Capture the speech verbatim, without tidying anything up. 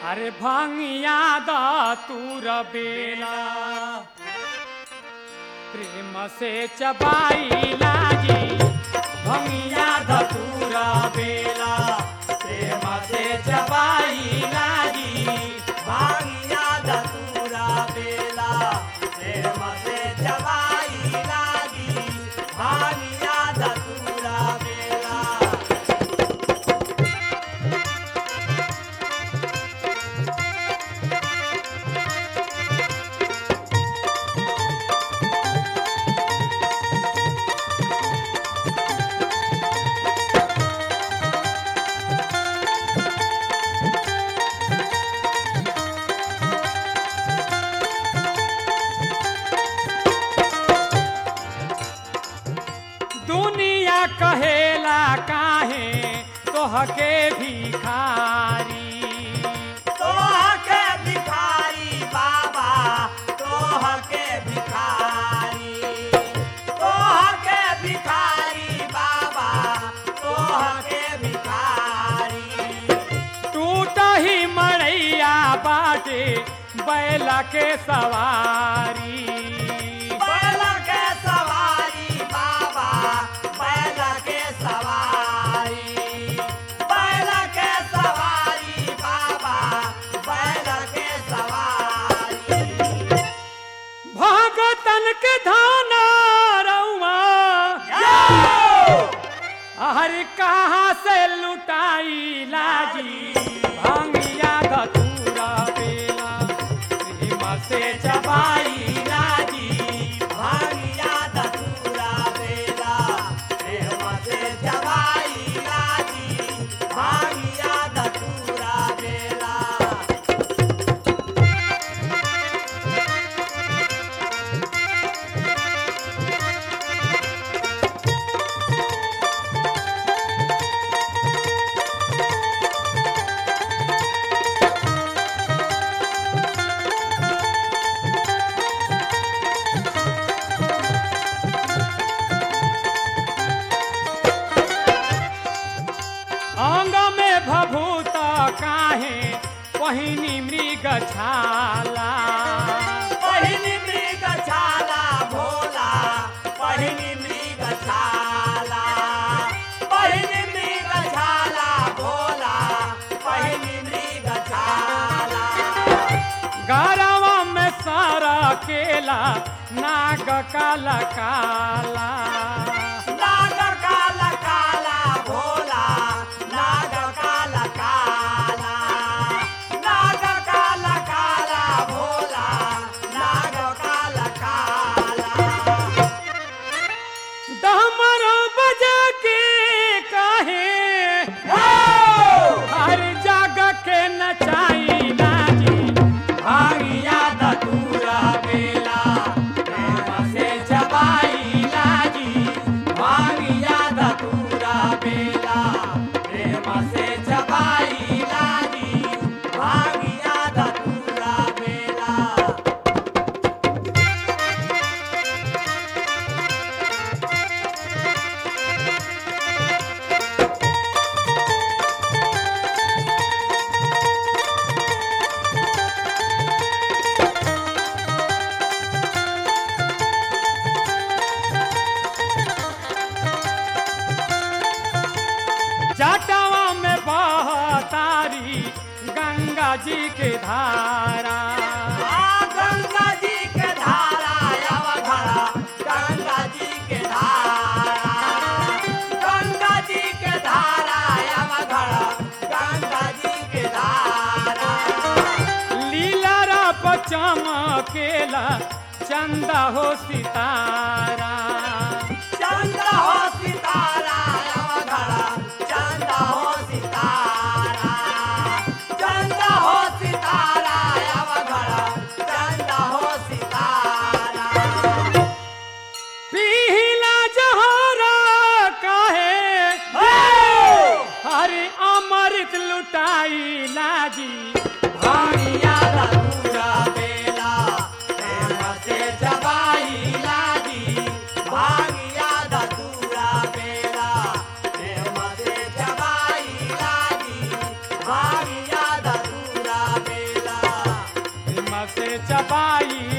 अरे भांगिया दा तूर बेला प्रेम से चबाई लाजी भंगिया दा तूर बेला प्रेम से चबाई लाजी भांगिया दा तूर बेला प्रेम से चबाई लागी भांगिया दा तूर बेला दुनिया कहेला काहे तोहके भिखारी तोह के भिखारी बाबा तोह के भिखारी तोह के भिखारी बाबा तोह के भिखारी टूट ही मड़ैया बाटे बैल के सवारी बैल के सवारी बाबा बैल के सवारी बैल के सवारी बाबा बैल के सवारी भगतन के धाना रउआ हर कहाँ से लुटाई लाजी भांगिया धतूरा बेला प्रेम से चबाई लाजी भांगिया धतूरा बेला प्रेम से चबाई लागी भांगिया धतूरा बेला अंग में भभूत काहे पहिनी मृग छाला पहिनी मृग छाला भोला पहिनी मृग छाला पहिनी मृग छाला भोला पहिनी मृग छाला गरवा में सारा केला नाग काला काला नाग काला काला भोला नाग काला काला नाग काला काला भोला नाग काला काला डमर बजा के काहे हर जग के नचाई लाजी भांगिया धतूरा बेला प्रेम से चबाई लाजी भांगिया धतूरा बेला प्रेम से चबाई लाजी भांगिया धतूरा बेला जटावा में बहतारी गंगा जी के धारा आ गंगा जी के धारा अवघड़ा गंगा जी के धारा गंगा जी के धारा अवघड़ा गंगा जी के धारा लीला चमकेला चंदा हो सितारा चंद्र हो सितारा अवघड़ा चंद्र हो सितारा चंद्र हो सितारा अवघड़ा चंद्र हो सितारा पीला जहरा काहे हरि अमृत लुटाई लाजी भांगिया धतूरा बेला प्रेम से जबाई लागी भांगिया धतूरा बेला प्रेम से जबाई लागी भांगिया धतूरा से चबाई